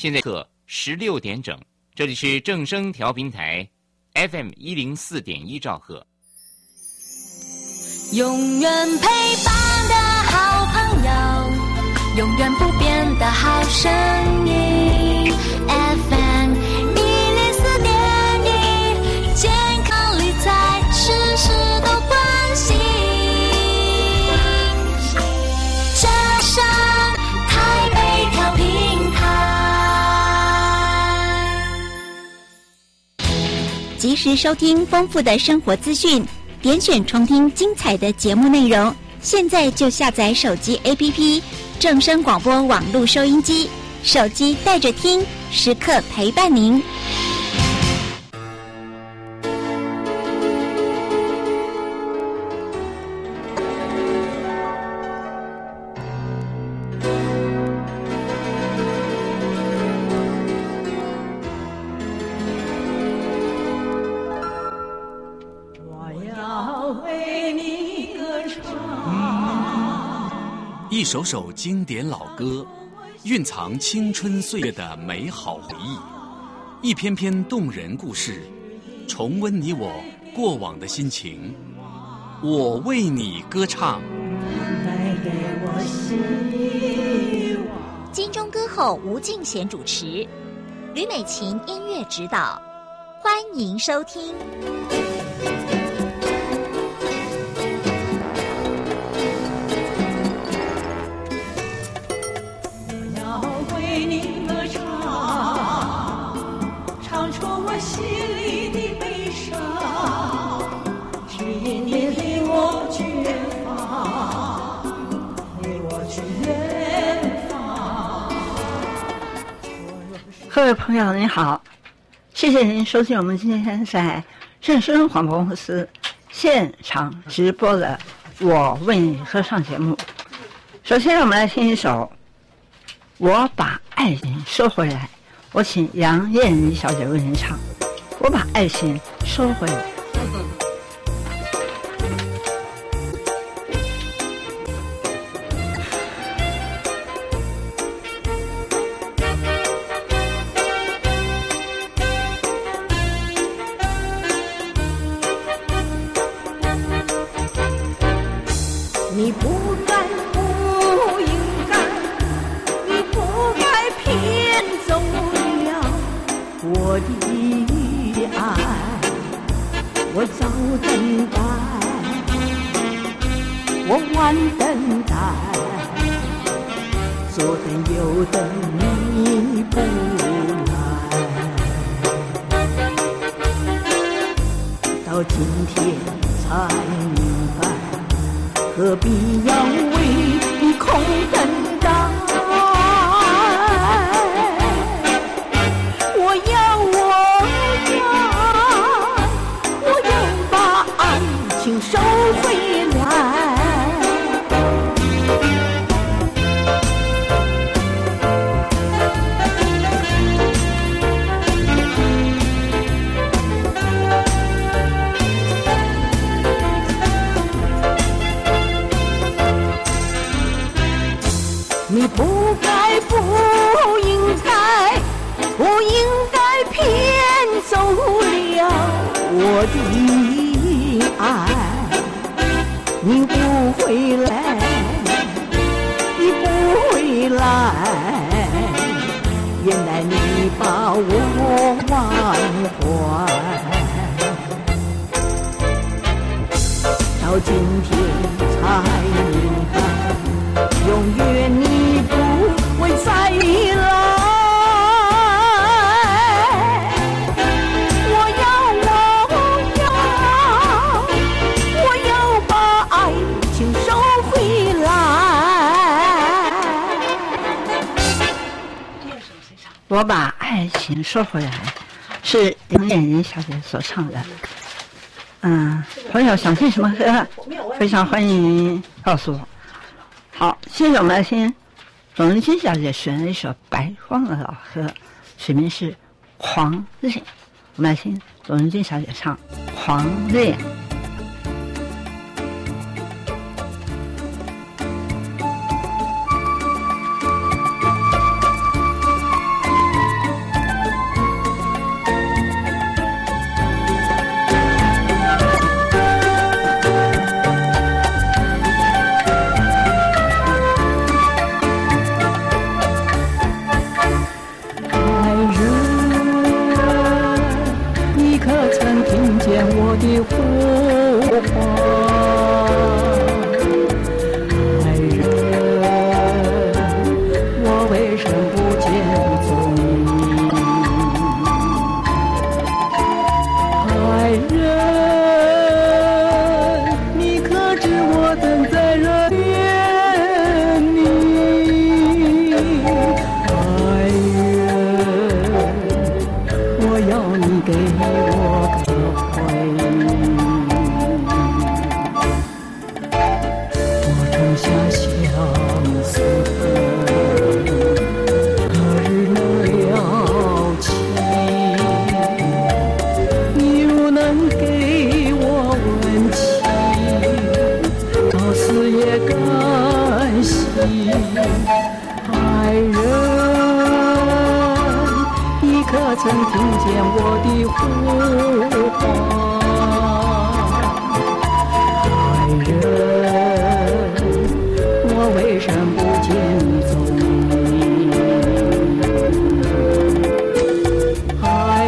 现在刻16点整，这里是正声调频台 FM104.1兆赫。 永远陪伴的好朋友，永远不变的好声音 FM104.1，健康理财事事都关心。正声台北调频台， 及时收听丰富的生活资讯，点选重听精彩的节目内容。现在就下载手机 APP 正声广播网络收音机，手机带着听，时刻陪伴您。 一首首经典老歌，蕴藏青春岁月的美好回忆；一篇篇动人故事，重温你我过往的心情。我为你歌唱。 金钟歌后吴敬贤主持，吕美琴音乐指导，欢迎收听。 心里的悲伤，指引你领我去远方，领我去远方。各位朋友您好，谢谢您收听我们今天在正声广播公司现场直播的我为你歌唱节目。首先我们来听一首我把爱情收回来，我请杨燕妮小姐为您唱。我把爱情收回来。你不该，不应该，你不该骗走了我的爱，我早等待，我晚等待，左等右等你不来，到今天才明白，何必要为你空等待。收回来，你不该，不应该，不应该骗走了我的爱。你不回来，你不回来，原来你把我忘怀，到今天才明白，永远你不会再来。我把爱情收回来，是杨燕妮小姐所唱的。朋友想听什么歌，非常欢迎您告诉我。好，现在我们来听董文金小姐选了一首白光的老歌，曲名是《狂恋》。我们来听董文金小姐唱《狂恋》。 的呼唤。爱人，我为什么不见踪影？爱人，你可知我等在热恋你？爱人，我要你给我个回应。我种下相思根，何日能了情？你若能给我温情，到死也甘心。爱人，你可曾听见我的呼唤？爱人，我为什么不见踪影？爱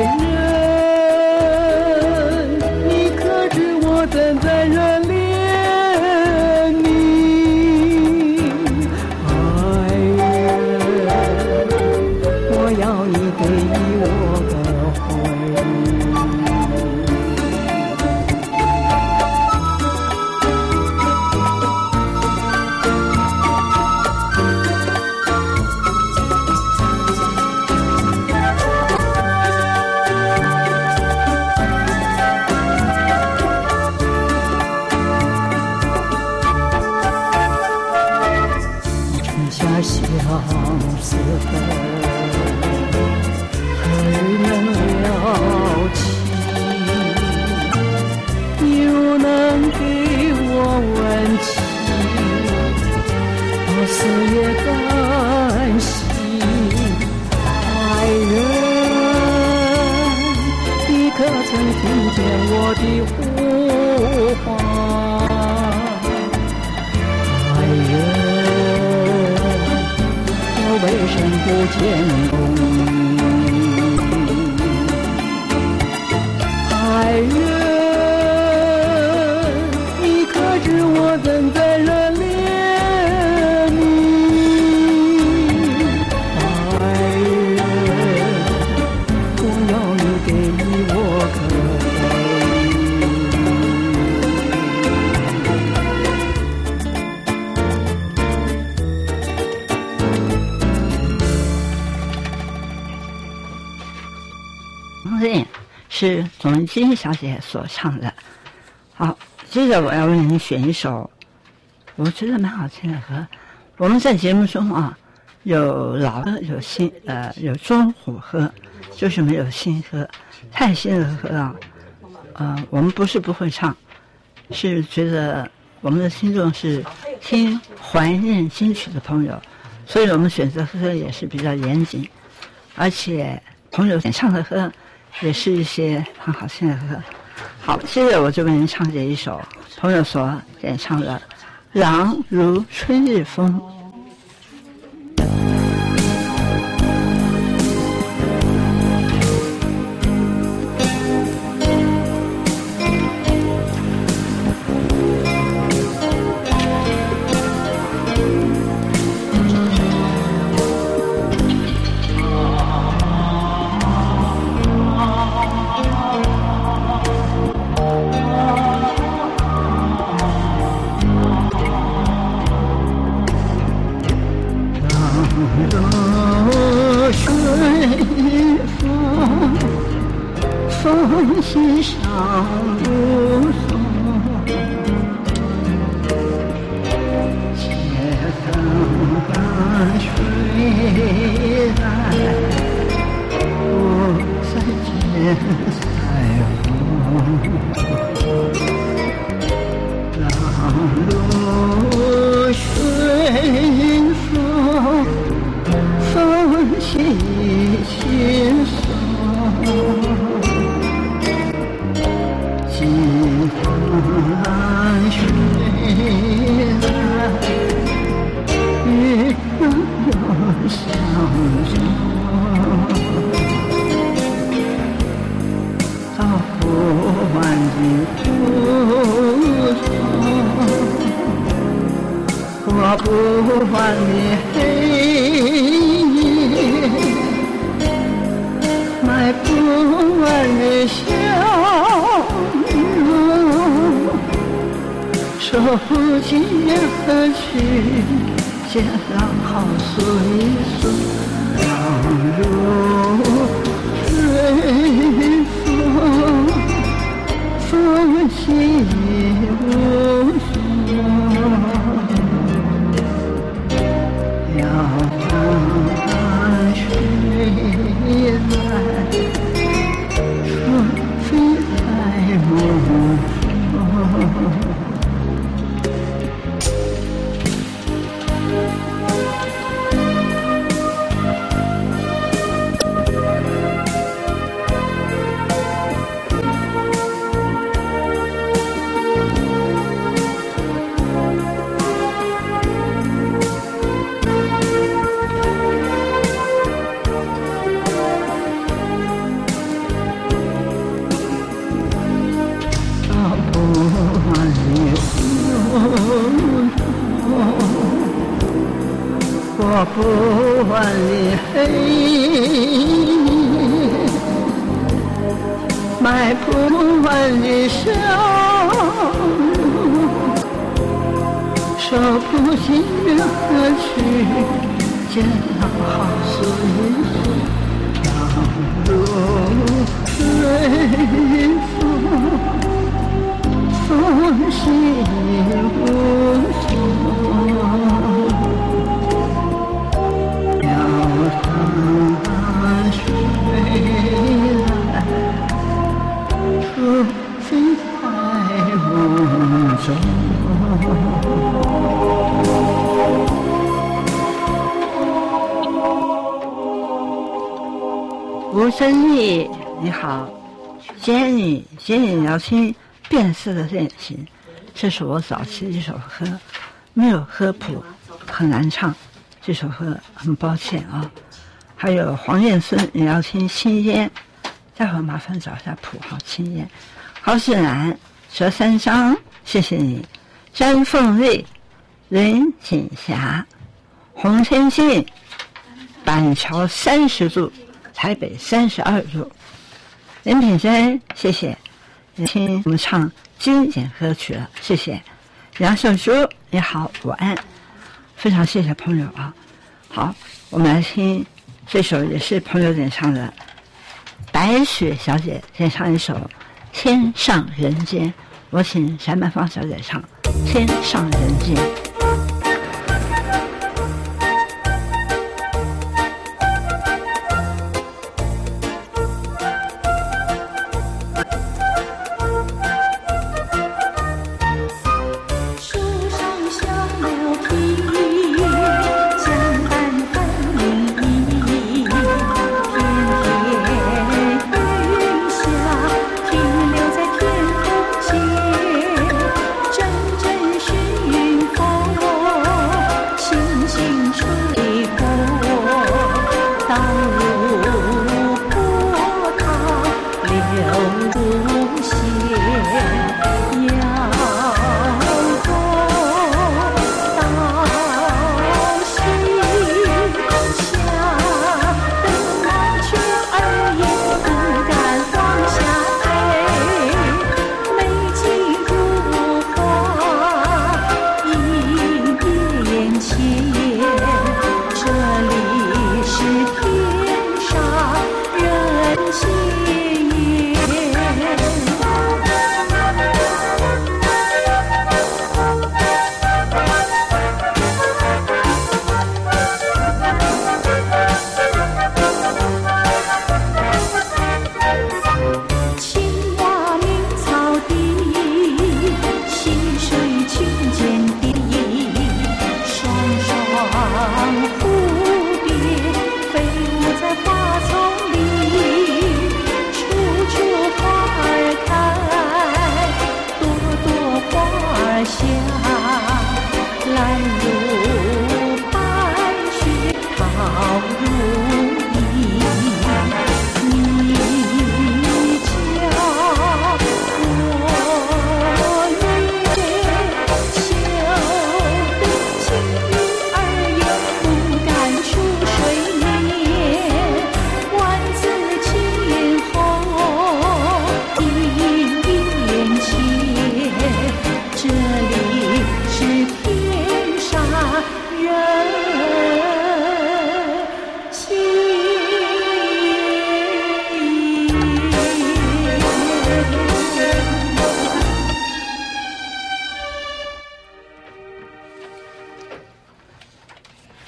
人，你可知我等在热恋你？爱人，我要你给我个回应。种下相思根，何日能了情？你若能给我温情，到死也甘心。爱人，你可曾听见我的呼唤？爱人，我为什么不见踪影？爱人，你可知我等在热恋你？爱人，我要你给我个回应。是董文姬小姐所唱的。好，接着我要为您选一首我觉得蛮好听的歌。我们在节目中啊，有老歌，有新有中火歌，就是没有新歌。太新的歌啊，我们不是不会唱，是觉得我们的听众是听怀念金曲的朋友，所以我们选择歌也是比较严谨，而且朋友演唱的歌也是一些很好听的歌。好，接着我就为您唱这一首朋友所演唱的《朗如春日风》。风心上如松，且等淡水来，不再见彩虹。浪如顺风，风起轻松。今完的黑夜，买不完的笑容，说不尽何去，见浪好说一说，浪如水风，风起无声，遥望水来，春飞在梦中。过不完的黑夜，买不完的笑容，说不尽何去，见浪好说一说，浪如水风，风起无声。飞在梦中。吴真丽，你好，今天要听变色的恋情，这是我早期的一首歌，没有歌谱，很难唱，这首歌很抱歉啊。还有黄燕孙，你要听青烟，待会儿麻烦找一下谱号，青烟。高世兰，折三章，谢谢你。詹凤丽，林锦霞，洪天信，板桥30度，台北32度。林品珍，谢谢，听我们唱经典歌曲了，谢谢。杨秀珠，你好，午安，非常谢谢朋友啊。好，我们来听这首也是朋友点唱的，白雪小姐点唱一首《天上人间》，我请翟曼芳小姐唱《天上人间》。 真真是云峰。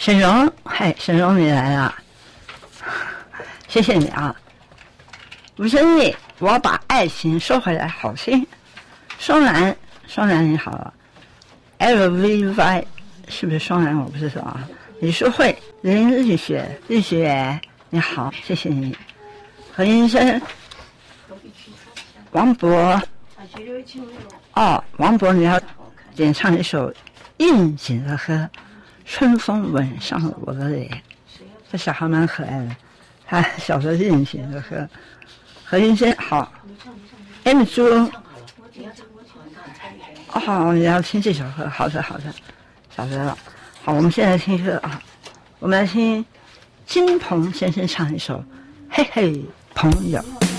沈荣，沈荣你来了，谢谢你啊。吴生丽，我把爱情收回来，好心。双兰你好 ，LVY 是不是双兰？我不知道啊。李淑慧，林日雪你好，谢谢你。何医生，王博，王博你要演唱一首应景的歌，春风吻上我的脸。这小孩蛮可爱的，他小时候应景的歌。何医生好 ，M 朱，你要听这首歌，好的，晓得了。好，我们现在听歌啊，我们来听金鹏先生唱一首《嘿嘿朋友》。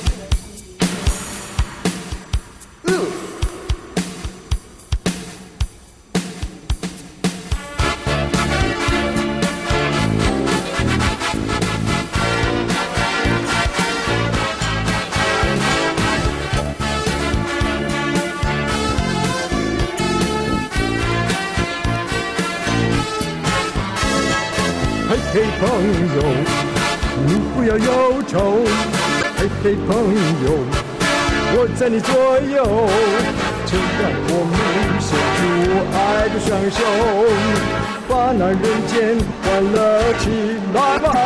嘿朋友，你不要忧愁，嘿朋友，我在你左右，就让我们伸出爱的双手，把那人间欢乐起来吧，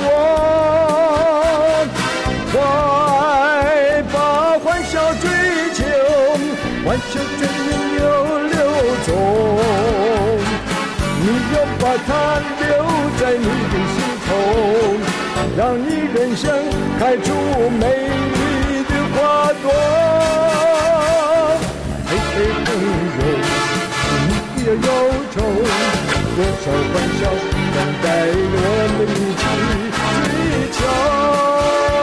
快把欢笑追求，欢笑追流流走，你要把它留在你的心头，让你人生开出美丽的花朵。嘿朋友，你不要忧愁，多少欢笑等待我们一起追求。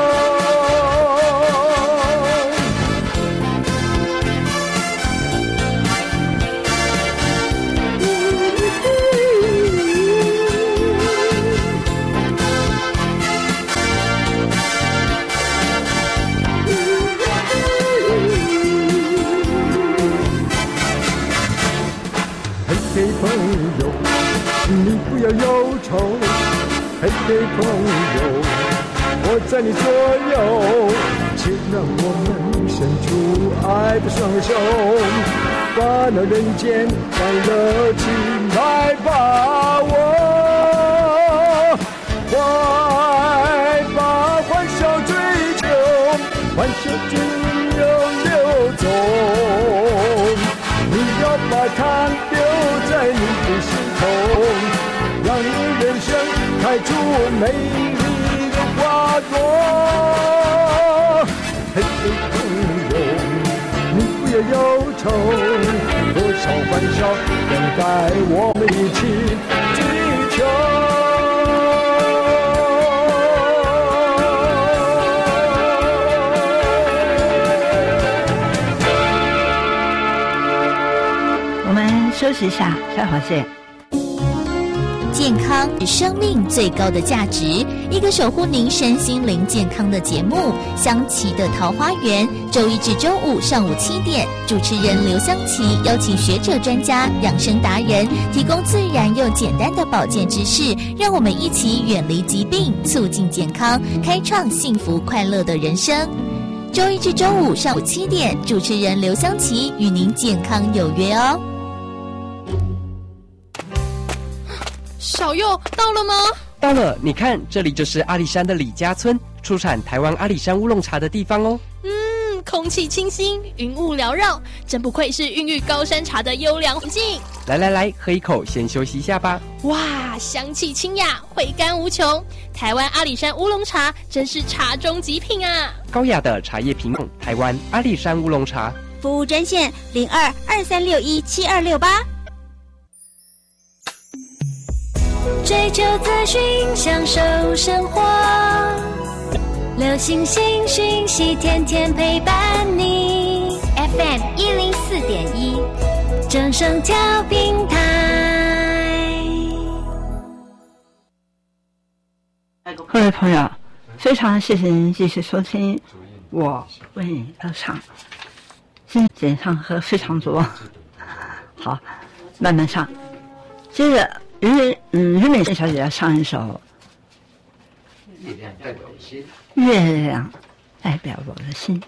嘿朋友，你不要忧愁，嘿朋友，我在你左右，请让我们伸出爱的双手，把那人间欢乐起来吧，快把欢笑追求，欢笑追流流走，你要把它留在你的心头，让你人生开出美丽的花朵。嘿朋友，你不要忧愁，多少欢笑等待我们一起追求。 休息一下，待会儿见。 健康是生命最高的价值，一个守护您身心灵健康的节目。香琪的桃花源，周一至周五上午7点，主持人刘香琪邀请学者专家、养生达人，提供自然又简单的保健知识，让我们一起远离疾病，促进健康，开创幸福快乐的人生。周一至周五上午7点，主持人刘香琪与您健康有约哦。 小佑到了吗？ 到了，你看，这里就是阿里山的李家村，出产台湾阿里山乌龙茶的地方哦。 空气清新，云雾缭绕，真不愧是孕育高山茶的优良环境。 来，喝一口，先休息一下吧。 哇，香气清雅，回甘无穷。台湾阿里山乌龙茶真是茶中极品啊！ 高雅的茶叶品种，台湾阿里山乌龙茶。 服务专线02-2361-7268。 追求资讯，享受生活，流行新讯息，天天陪伴你。FM 104.1，正声调频台。 各位朋友，非常谢谢您继续收听我为你歌唱。今天演唱歌非常多，好，慢慢唱。接着任美小姐要唱一首《月亮代表我的心》。月亮代表我的心。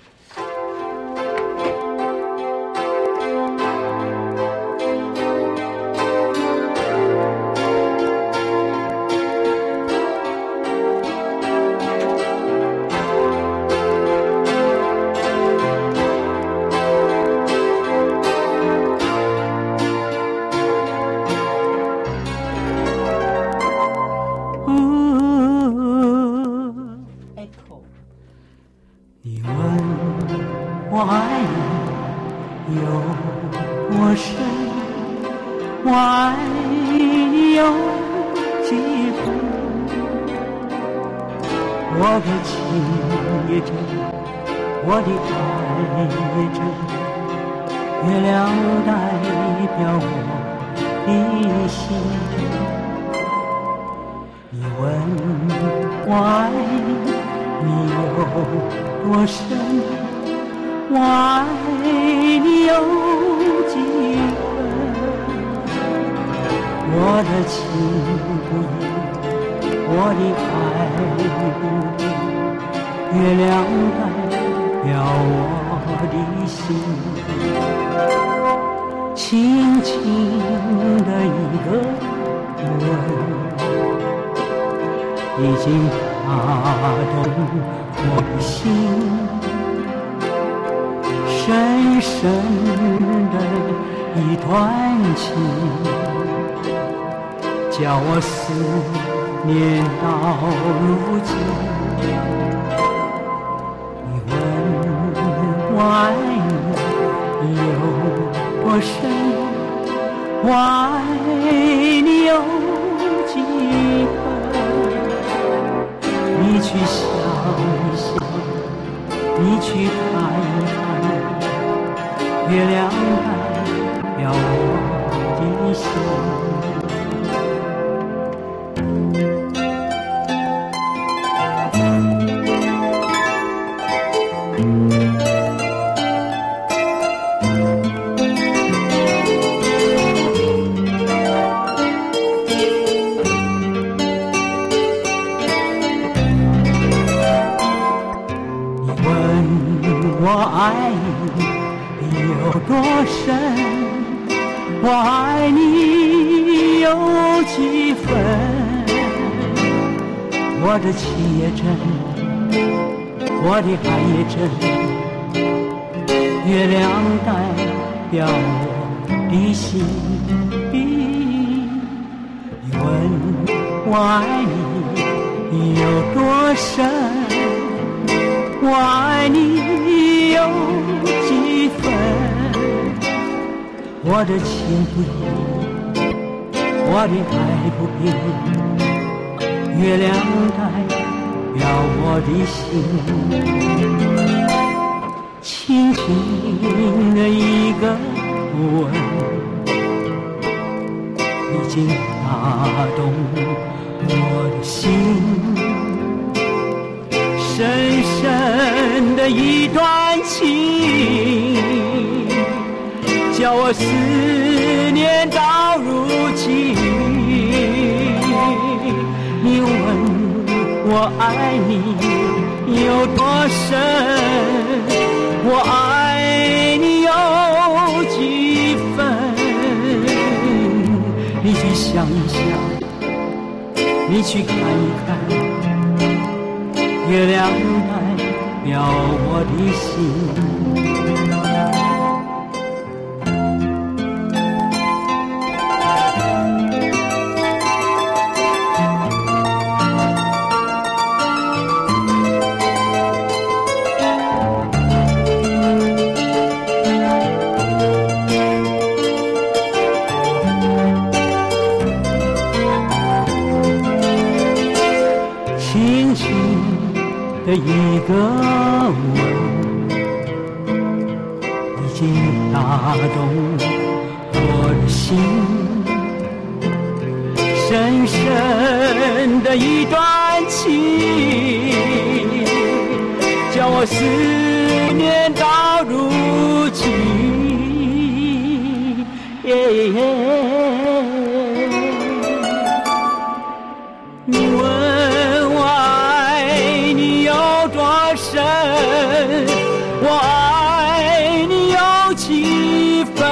深，我爱你有几分？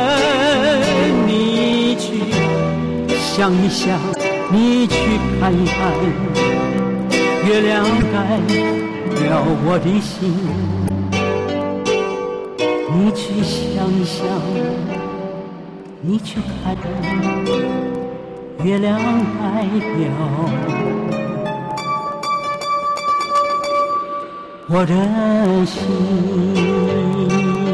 你去想一想，你去看一看，月亮改了我的心。你去想一想，你去看，月亮改了我的心。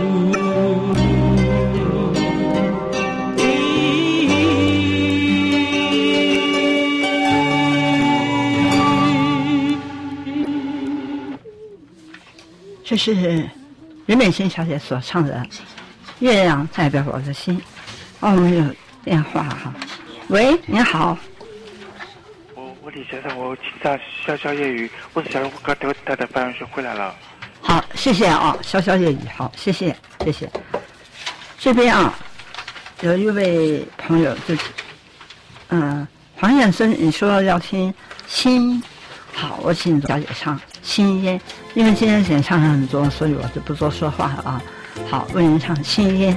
这是任美欣小姐所唱的《月亮代表我的心》。我们有电话哈，喂，您好。 我李先生，我请假消消业余，我是想我刚带的办公室回来了。 好，谢谢啊，消消业余，好，谢谢。这边啊，有一位朋友就，黄燕孙，你说要听心，好，我请小姐唱心烟，因为今天演唱很多，所以我就不多说话了啊。好，为您唱心烟。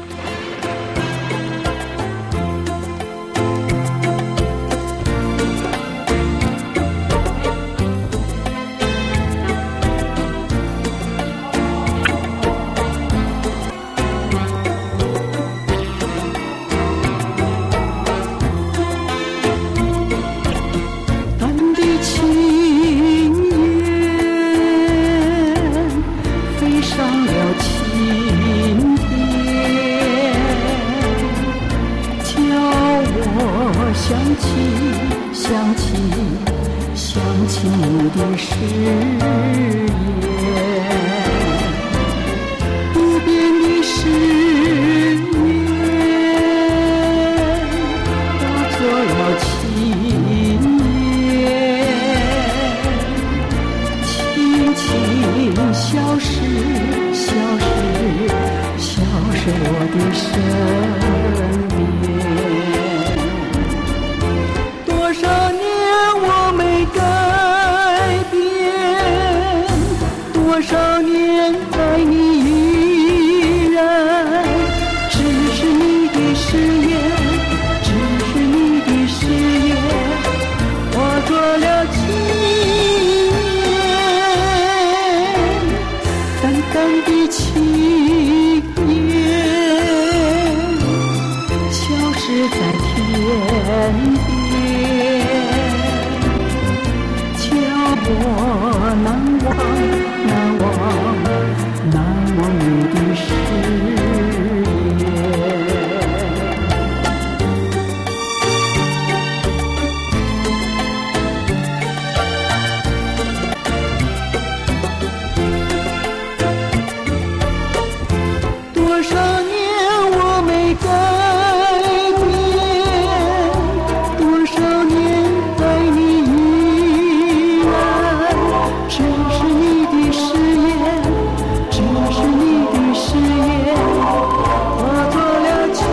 想起你的誓言，不变的誓言化作了情缘，轻轻消失，消失我的身边。多少年我没改变，多少年爱你依然，只是你的誓言，只是你的誓言化作了情缘，淡淡的情缘消失在天边，我难忘你的誓言。多少年我没改变，多少年爱你依然，只是你的誓言，只是你的誓言化作了情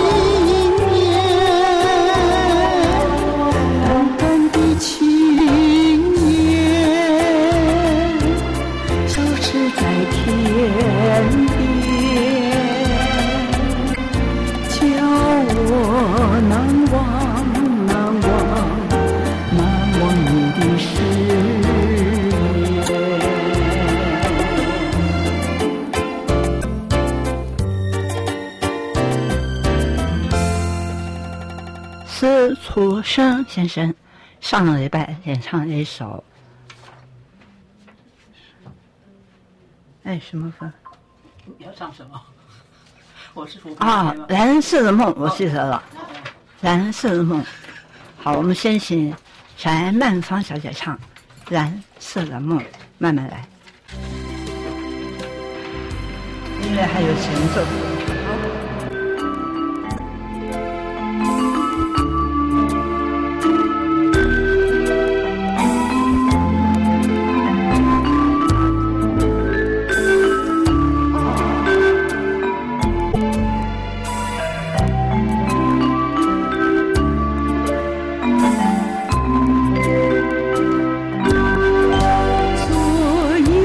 缘，淡淡的情缘消失在天边，叫我难忘你的誓言。 司徒生先生上个礼拜演唱了一首，什么歌？ 你要唱什么？我是蓝色的梦，我记得了，蓝色的梦。好，我们先请翟曼芳小姐唱《蓝色的梦》，慢慢来。音乐还有前奏。 昨夜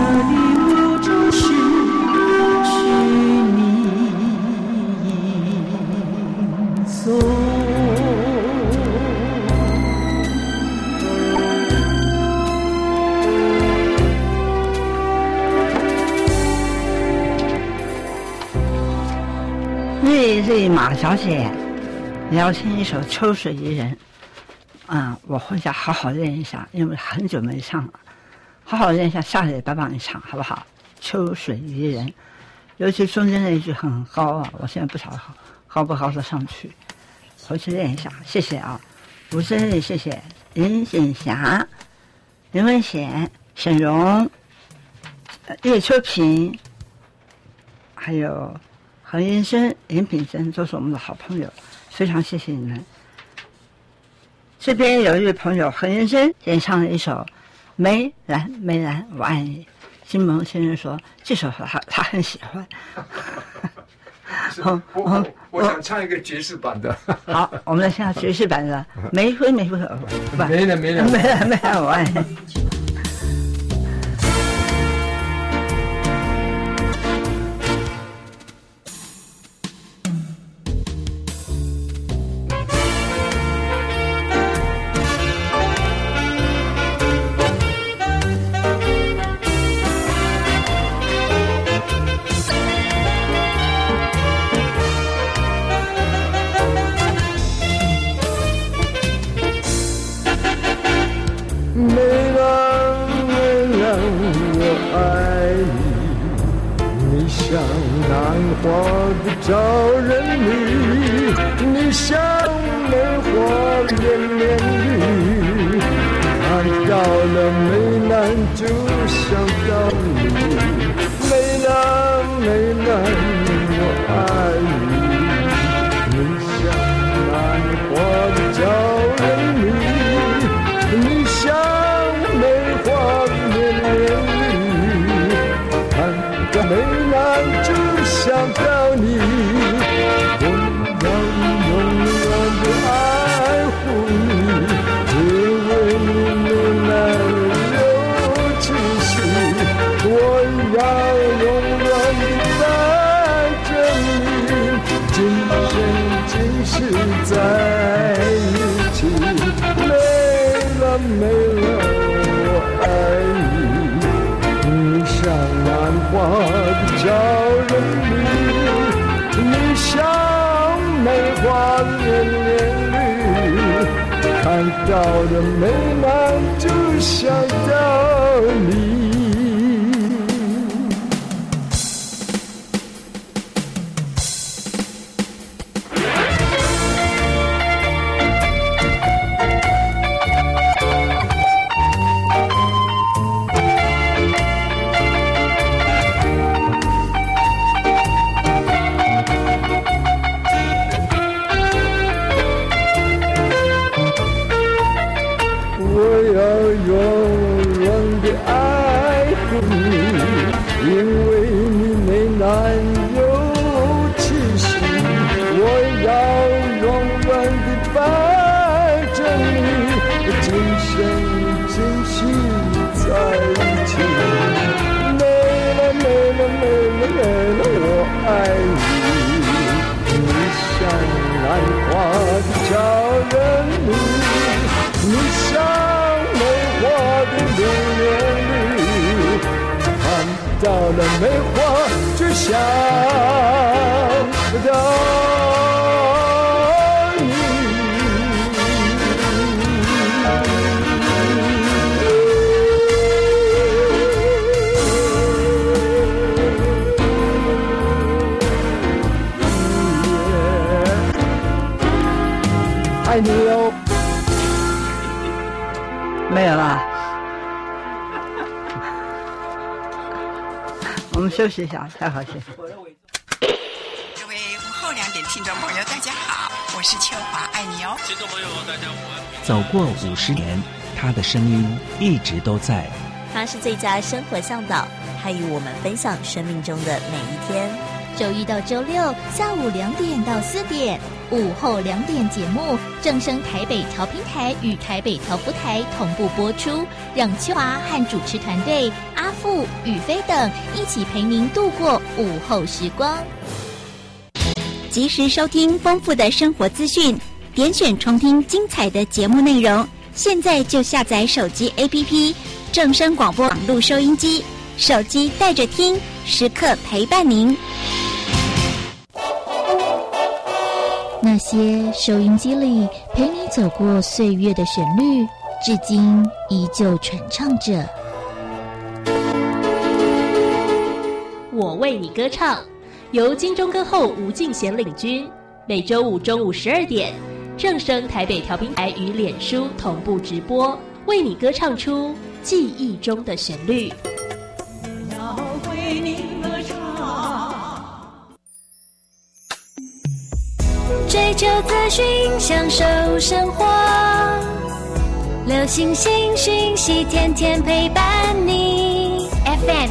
的我只是许你走。 瑞马小姐邀请一首《秋水伊人》，我回家好好练一下，因为很久没唱了，好好练一下，下礼拜帮你唱好不好？《秋水伊人》，尤其中间那一句很高啊，我现在不晓得高不高得上去，回去练一下。谢谢啊，吴真理，谢谢林锦霞、林文贤、沈荣、叶秋平，还有何云生、林品珍，都是我们的好朋友，非常谢谢你们。这边有一位朋友何云生演唱了一首《梅兰梅兰我爱你》，金蒙先生说这首他很喜欢。 我想唱一个爵士版的。 好，我们来唱爵士版的《玫瑰玫瑰》。 没了， 我爱你。 花的招人迷，你像梅花连连绿，看到了梅兰就想到你，梅兰梅兰我爱你，你像兰花的招人迷，你像梅花连连绿，看到梅兰就想到你，我要永远的爱护你，因为你没来有气息，我要永远的带着你，今生今世在一起，没了没了我爱你，你像兰花的招人迷，你像梅花连连绿，看到的梅兰就想到你。到了梅花就想到你，爱你哦。 没有了。我们休息一下，太好谢。 各位午后2点听众朋友，大家好，我是秋华，爱你哦。听众朋友，大家好。 走过50年，他的声音一直都在。 他是最佳生活向导，他与我们分享生命中的每一天。 周1到周6下午2点到4点， 午后2点节目，正声台北调频台与台北调布台同步播出，让秋华和主持团队阿富、宇飞等一起陪您度过午后时光。 及时收听丰富的生活资讯，点选重听精彩的节目内容。现在就下载手机 APP 正声广播网络收音机，手机带着听，时刻陪伴您。 那些收音机里陪你走过岁月的旋律，至今依旧传唱着。 我为你歌唱，由金钟歌后吴敬贤领军，每周五中午12点，正声台北调频台与脸书同步直播，为你歌唱出记忆中的旋律。 要为你歌唱， 追求资讯，享受生活，流行新讯息，天天陪伴你。FM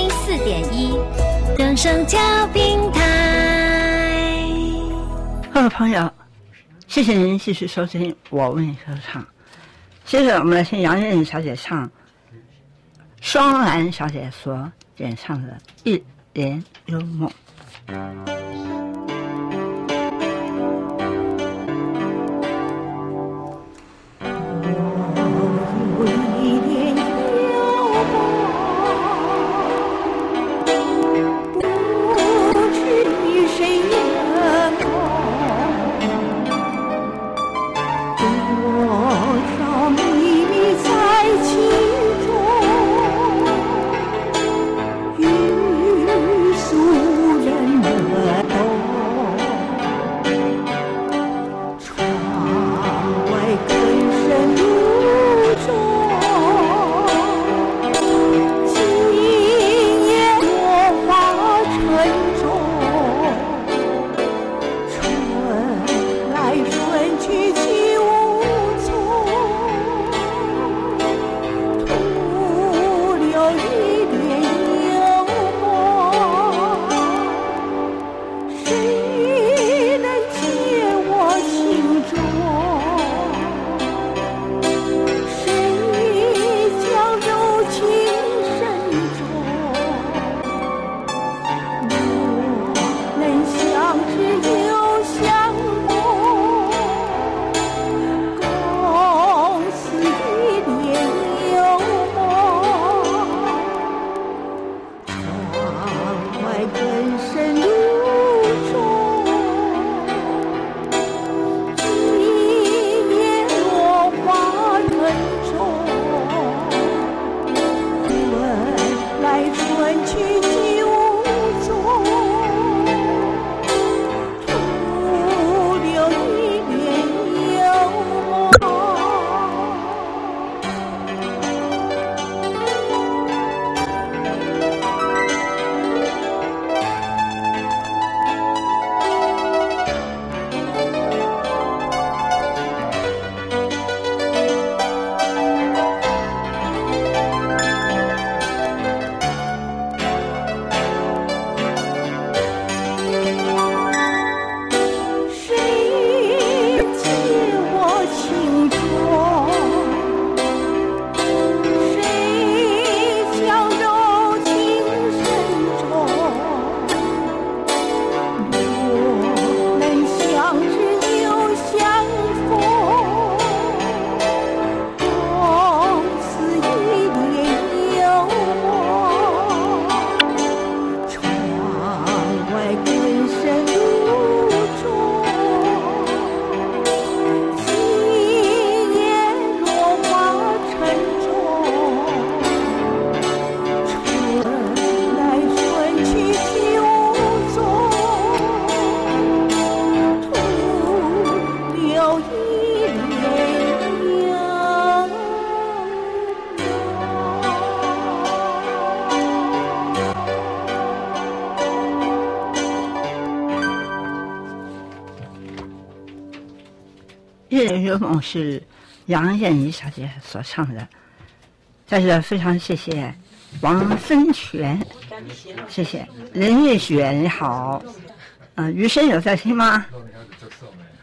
104.1，正声调频台。 各位朋友，谢谢您继续收听我为你歌唱。接着我们来听杨艳小姐唱双兰小姐所演唱的《一帘幽梦》。《一帘幽梦》是杨艳妮小姐所唱的，在这非常谢谢王芬泉，谢谢林玉雪，你好，余生有在听吗？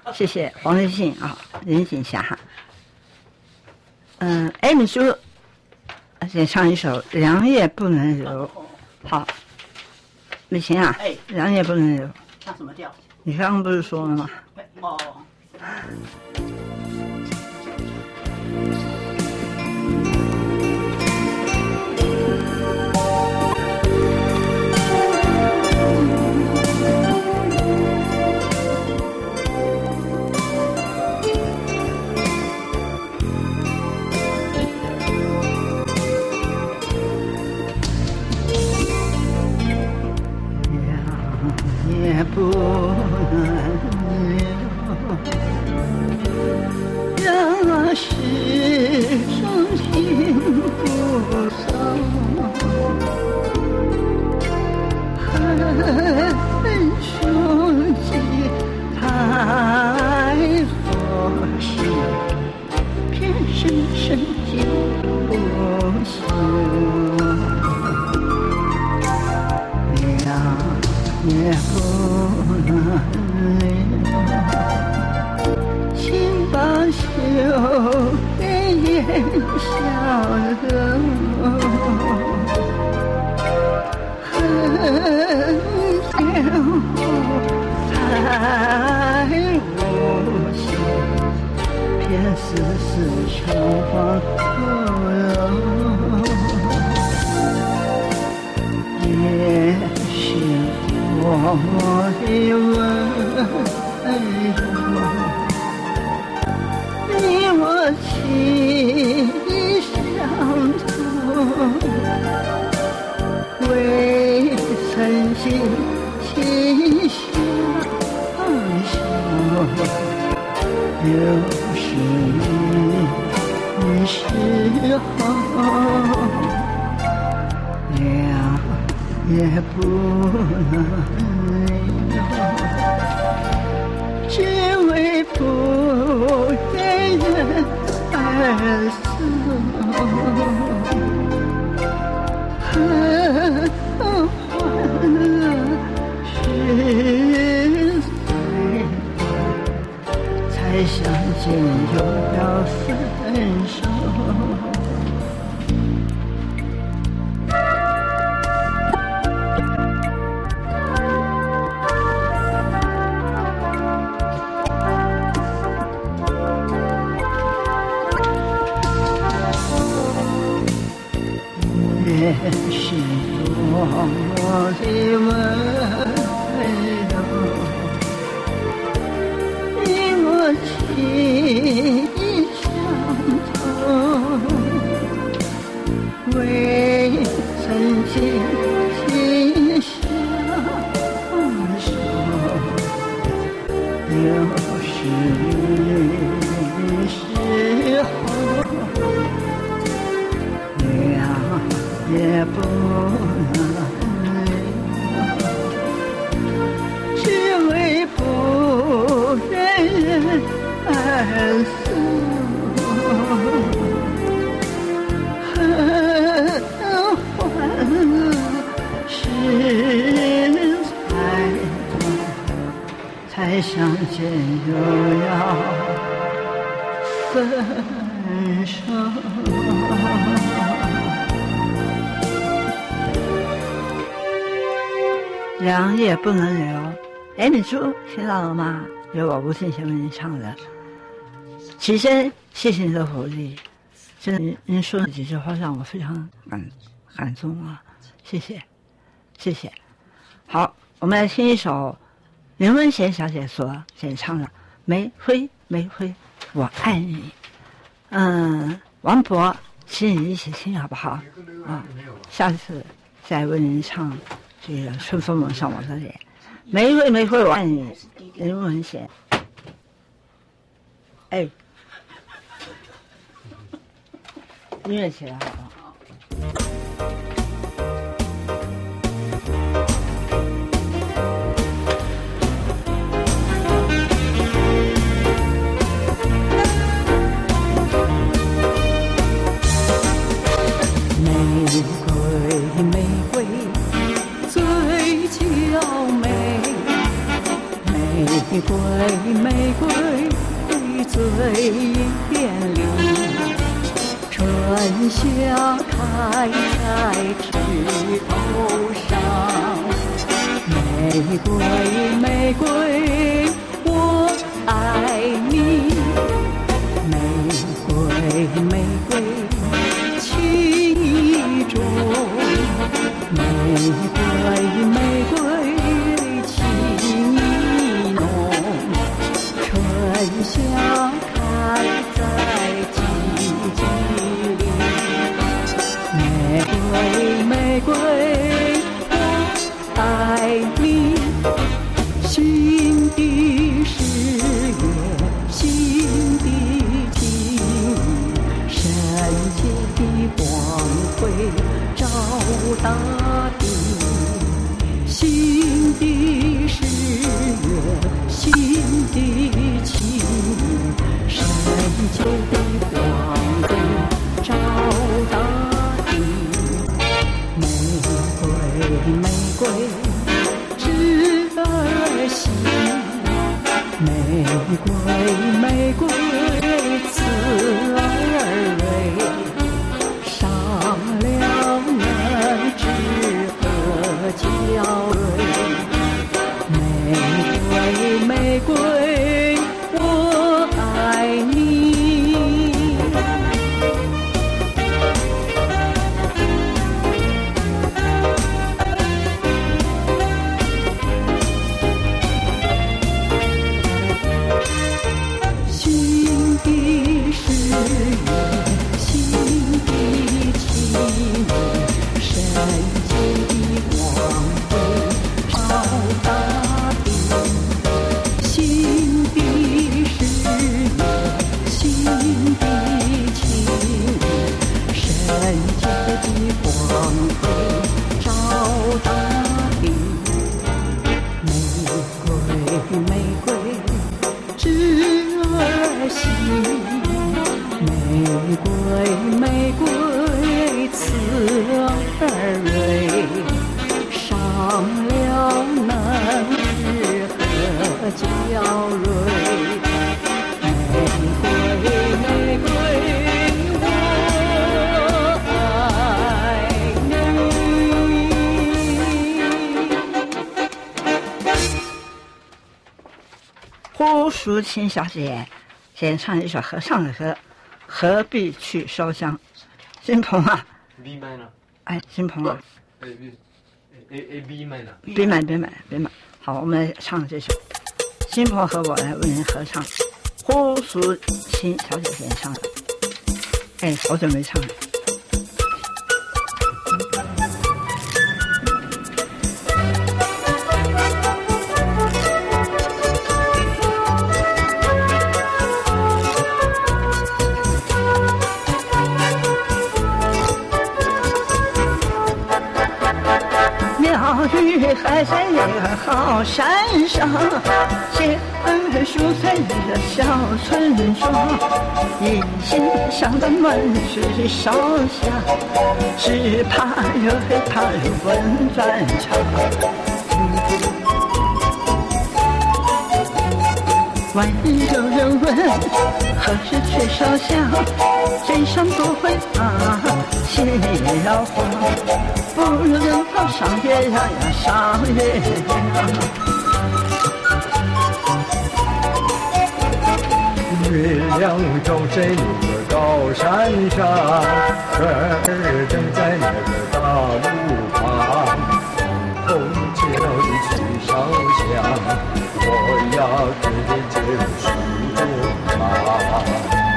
谢谢黄立信啊，林锦霞哈。Amy 叔，先唱一首《良夜不能留》。好，美琴啊，良夜不能留。 唱什么调？ 你刚刚不是说了吗？ 哦。 也不能留，让世上情不散，恨兄弟太多事，偏生生计不休。也不能留，请把秋泪眼笑流，恨天后才无心，偏丝丝成黄土楼。也许我的温柔，你我情相通，未曾经情相守，有时候也不能留，只为不愿人而死，恨欢乐是岁才相见又要分手。也是我的温柔，你我情相通，未曾经情相守，有时候也不能留，只为不愿人而死，恨欢乐是才短，才相见又要分手。良夜不能留，Amy叔听到了吗？由我吴庆贤为您唱的。起身，谢谢您的鼓励，真的您说的几句话让我非常感动啊！谢谢，谢谢。好，我们来听一首林文贤小姐所演唱的《玫瑰玫瑰我爱你》。王博，请你一起听好不好？啊，下次再为您唱这个春风蒙上我的脸，玫瑰玫瑰我爱你，林文贤。哎，音乐起来好不好？ 玫瑰最娇美，玫瑰玫瑰最艳丽，春夏开在枝头上。玫瑰玫瑰我爱你，玫瑰玫瑰情意重，玫瑰玫瑰情意浓，春夏开在季节里，玫瑰玫瑰我爱你，心的誓言，心的情意，圣洁的光辉照大地，心的誓言，心的情意，圣洁的光辉照大地，玫瑰玫瑰枝儿细，玫瑰玫瑰刺儿蕊，上了嫩枝和娇蕊，玫瑰玫瑰我爱你。心的誓言，心的情意，圣洁的光辉照大地，心的誓言，心的情意，圣洁的光辉照大地，玫瑰玫瑰枝儿细，玫瑰玫瑰刺儿蕊，上了嫩枝和娇蕊，玫瑰玫瑰我爱你。 胡淑琴小姐先唱一首合唱的歌《何必去烧香》。金鹏啊 B minor， 哎，金鹏啊 A B minor， 别买。好，我们来唱这首，金鹏和我来为您合唱，胡淑琴小姐先唱的。哎，好久没唱了。庙宇还在那个好山上，结婚树在那个小村庄，一心想的满是烧香，只怕又怕问转场。万有人问何时去烧香，嘴上不会啊，心里要慌，不如等到上月亮呀，上月亮。 月亮照在那个高山上，儿正在那个大路旁，后街道里去烧香，我要天天接入许多茶。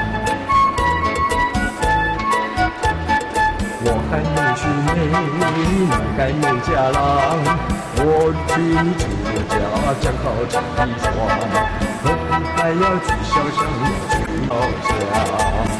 我还没娶妹，你该没嫁郎，我娶你出了家，正好成一桩，何必还要去烧香，要去烧香？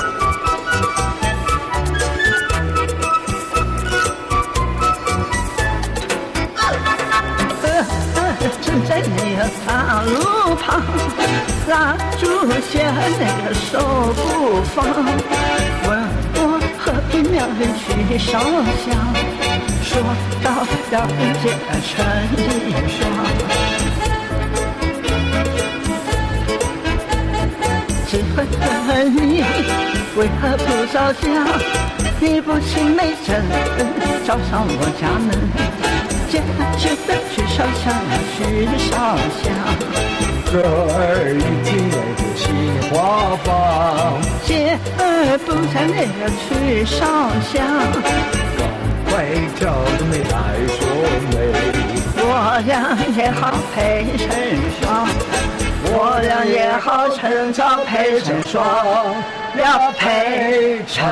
正在那个大路旁，蜡烛下那个手不放，问我何必庙里去烧香，说到要人家成一双。 只问你为何不着家？你不青梅针，找上我家门，结的去烧香，去烧香。 这儿已经有个新花房， 姐儿不在那个去烧香， 赶快叫妹来说媒。 我俩也好配成双，我俩也好趁早配成双，了配成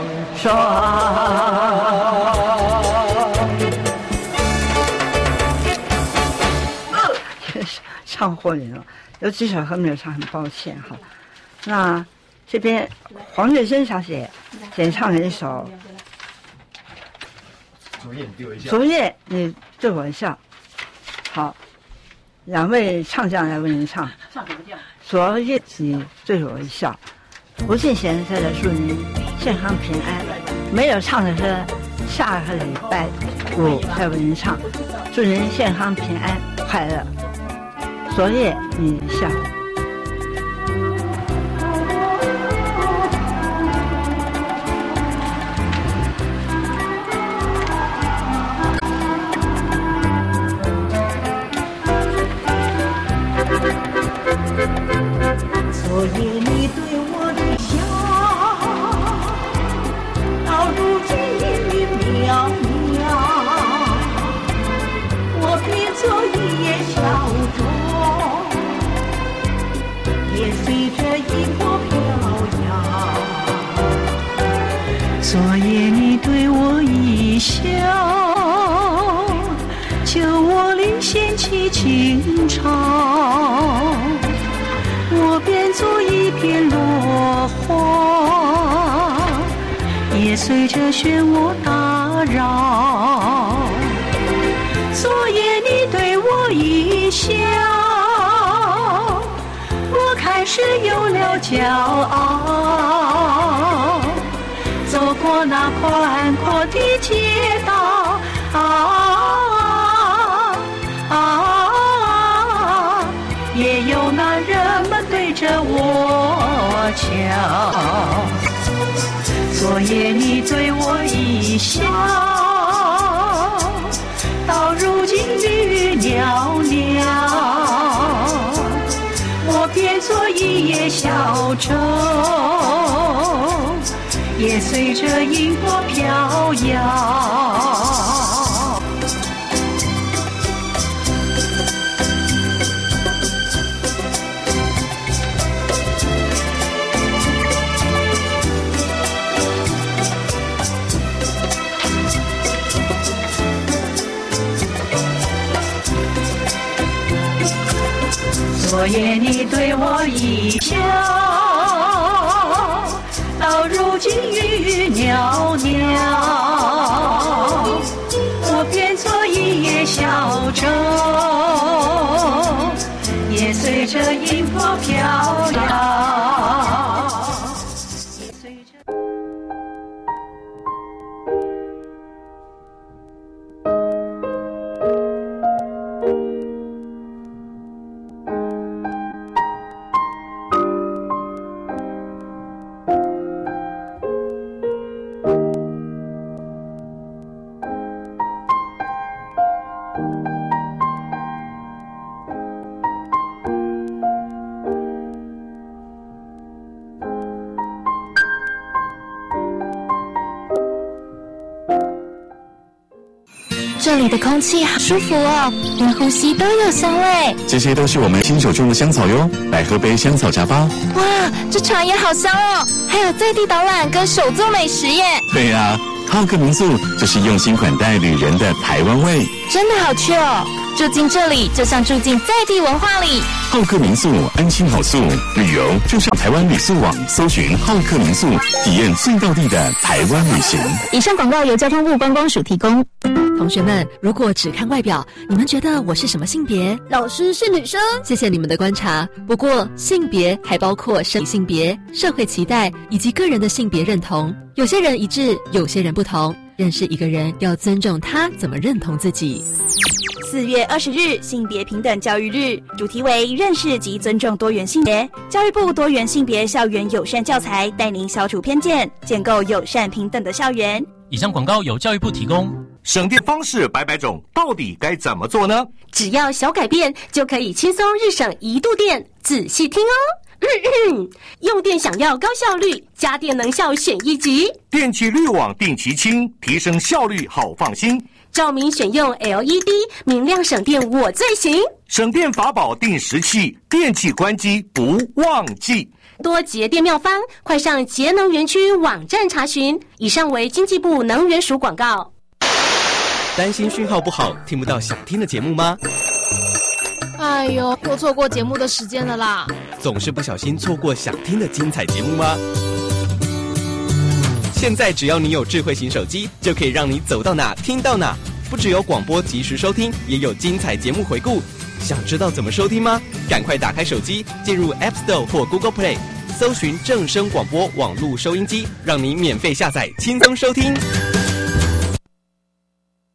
双。唱过瘾了，有几首歌没有唱，很抱歉哈。那这边黄月珍小姐演唱了一首《昨夜你对我一笑》。好，两位唱将来为您唱。唱什么调？昨夜你对我一笑。吴敬贤在这祝您健康平安。没有唱的是下个礼拜5再为您唱，祝您健康平安快乐。昨夜你笑。 昨夜你对我的笑，到如今阴雨渺渺，我变作一叶小舟，也随着一波飘摇。昨夜你对我一笑，就我领掀起情潮，我变作一片落花，也随着漩涡打扰。昨夜你对我一笑，我开始有了骄傲，走过那宽阔的街道，也有那人们对着我瞧。昨夜你对我一笑，到如今雨袅袅，我变作一叶小舟，也随着银波飘摇。昨夜你对我一笑，到如今雨袅袅，我变作一叶小舟，也随着银波飘摇。 这里的空气好舒服哦，连呼吸都有香味。 这些都是我们亲手种的香草哟，来喝杯香草茶吧。 哇，这茶也好香哦，还有在地导览跟手作美食耶。 对呀，浩客民宿就是用心款待旅人的台湾味， 真的好去哦。住进这里就像住进在地文化里。 浩客民宿安心好宿，旅游就上台湾旅宿网搜寻浩客民宿，体验最道地的台湾旅行。 以上广告由交通部观光署提供。 同学们，如果只看外表，你们觉得我是什么性别？ 老师是女生。 谢谢你们的观察。不过，性别还包括生理性别、社会期待以及个人的性别认同。有些人一致，有些人不同。认识一个人，要尊重他怎么认同自己。 4月20日性别平等教育日，主题为认识及尊重多元性别。教育部多元性别校园友善教材带您消除偏见，建构友善平等的校园。 以上广告由教育部提供。 省电方式百百种，到底该怎么做呢？ 只要小改变，就可以轻松日省1度电。仔细听哦。用电想要高效率，家电能效选1级。 电器滤网定期清，提升效率好放心。 照明选用 LED， 明亮省电我最行。 省电法宝定时器，电器关机不忘记。 多节电妙方，快上节能园区网站查询。以上为经济部能源署广告。 担心讯号不好，听不到想听的节目吗？ 哎呦，又错过节目的时间了啦！ 总是不小心错过想听的精彩节目吗？现在只要你有智慧型手机，就可以让你走到哪听到哪。不只有广播及时收听，也有精彩节目回顾。想知道怎么收听吗？赶快打开手机，进入 App Store 或 Google Play， 搜寻正声广播网络收音机，让你免费下载，轻松收听。